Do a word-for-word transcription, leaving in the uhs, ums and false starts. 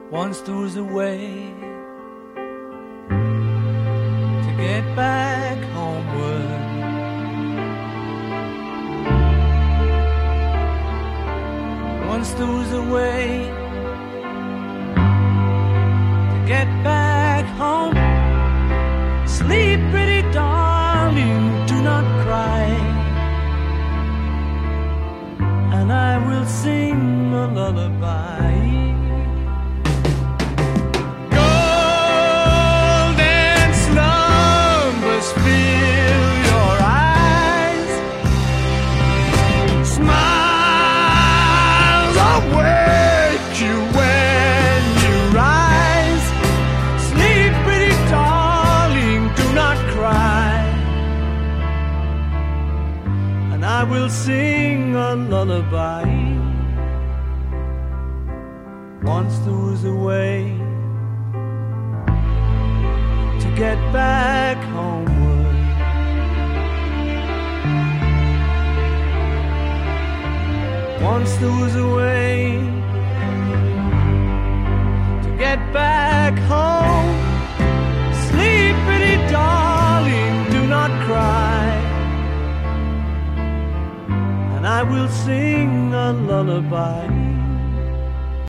Once there was a way to get back homeward. Once there was a way to get back home. Sleep, pretty darling, do not cry, and I will sing a lullaby. I will sing a lullaby. Once there was a way to get back homeward. Once there was a way to get back home. Sleep, pretty darling, do not cry, and I will sing a lullaby.